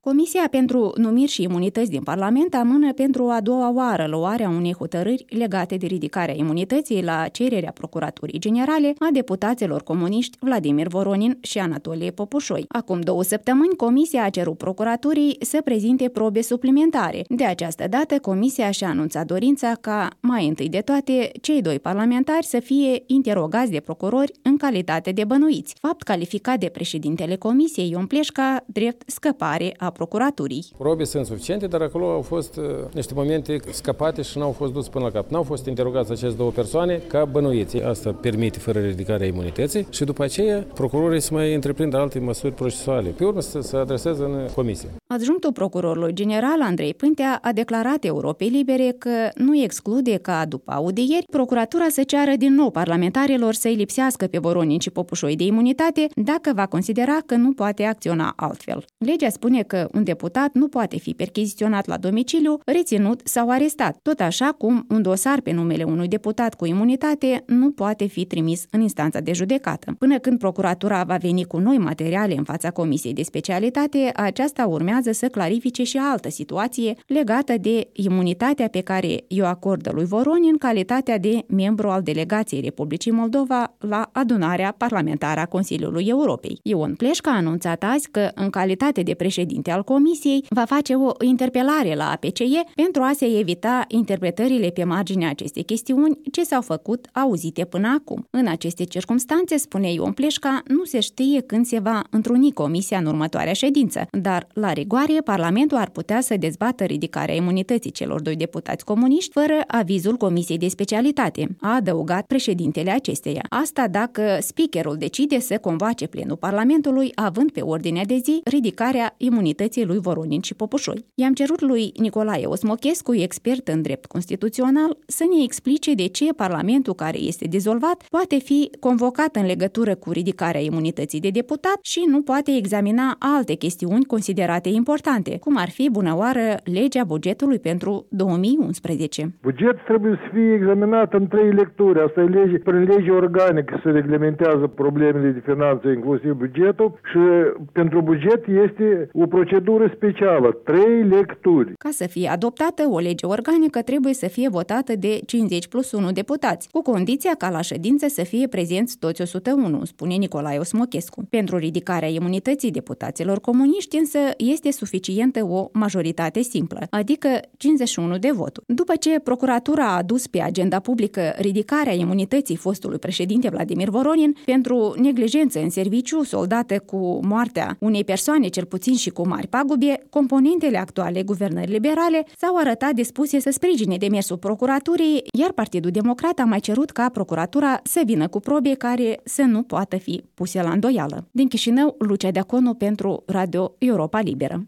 Comisia pentru numiri și imunități din Parlament amână pentru a doua oară luarea unei hotărâri legate de ridicarea imunității la cererea Procuraturii Generale a deputaților comuniști Vladimir Voronin și Anatolie Popușoi. Acum 2 săptămâni, Comisia a cerut Procuraturii să prezinte probe suplimentare. De această dată, Comisia și-a anunțat dorința ca, mai întâi de toate, cei 2 parlamentari să fie interogați de procurori în calitate de bănuiți, fapt calificat de președintele Comisiei Ion Pleșca drept scăpare a procuraturii. Probe sunt suficiente, dar acolo au fost niște momente scăpate și n-au fost dus până la cap. N-au fost interogați aceste 2 persoane ca bănuiți. Asta permite fără ridicarea imunității și după aceea procurorii să mai întreprindă alte măsuri procesuale. Pe urmă să se adreseze în comisie. Adjunctul procurorului general Andrei Pântea a declarat Europei Libere că nu exclude ca, după audieri, procuratura să ceară din nou parlamentarilor să-i lipsească pe Voronin și Popușoi de imunitate dacă va considera că nu poate acționa altfel. Legea spune că un deputat nu poate fi percheziționat la domiciliu, reținut sau arestat, tot așa cum un dosar pe numele unui deputat cu imunitate nu poate fi trimis în instanța de judecată. Până când procuratura va veni cu noi materiale în fața Comisiei de Specialitate, aceasta urmează să clarifice și altă situație legată de imunitatea pe care i-o acordă lui Voronin în calitatea de membru al delegației Republicii Moldova la adunarea parlamentară a Consiliului Europei. Ion Pleșca a anunțat azi că, în calitate de președinte al Comisiei, va face o interpelare la APCE pentru a se evita interpretările pe marginea acestei chestiuni ce s-au făcut auzite până acum. În aceste circumstanțe, spune Ion Pleșca, nu se știe când se va întruni Comisia în următoarea ședință, dar, la rigoare, Parlamentul ar putea să dezbată ridicarea imunității celor 2 deputați comuniști fără avizul Comisiei de Specialitate, a adăugat președintele acesteia. Asta dacă speakerul decide să convoace plenul Parlamentului, având pe ordinea de zi ridicarea imunității lui Voronin și Popușoi. I-am cerut lui Nicolae Osmochescu, expert în drept constituțional, să ne explice de ce Parlamentul care este dizolvat poate fi convocat în legătură cu ridicarea imunității de deputat și nu poate examina alte chestiuni considerate importante, cum ar fi bunăoară legea bugetului pentru 2011. Buget trebuie să fie examinat în 3 lecturi. Asta e prin lege organică se reglementează problemele de finanțe, inclusiv bugetul, și pentru buget este o procedură specială, 3 lecturi. Ca să fie adoptată, o lege organică trebuie să fie votată de 50+1 deputați, cu condiția ca la ședință să fie prezenți toți 101, spune Nicolae Osmochescu. Pentru ridicarea imunității deputaților comuniști însă este suficientă o majoritate simplă, adică 51 de voturi. După ce procuratura a adus pe agenda publică ridicarea imunității fostului președinte Vladimir Voronin pentru neglijență în serviciu soldată cu moartea unei persoane cel puțin și cu mari pagube, componentele actuale guvernări liberale s-au arătat dispuse să sprijine demersul procuraturii, iar Partidul Democrat a mai cerut ca procuratura să vină cu probe care să nu poată fi puse la îndoială. Din Chișinău, Lucia Deaconu pentru Radio Europa Liberă.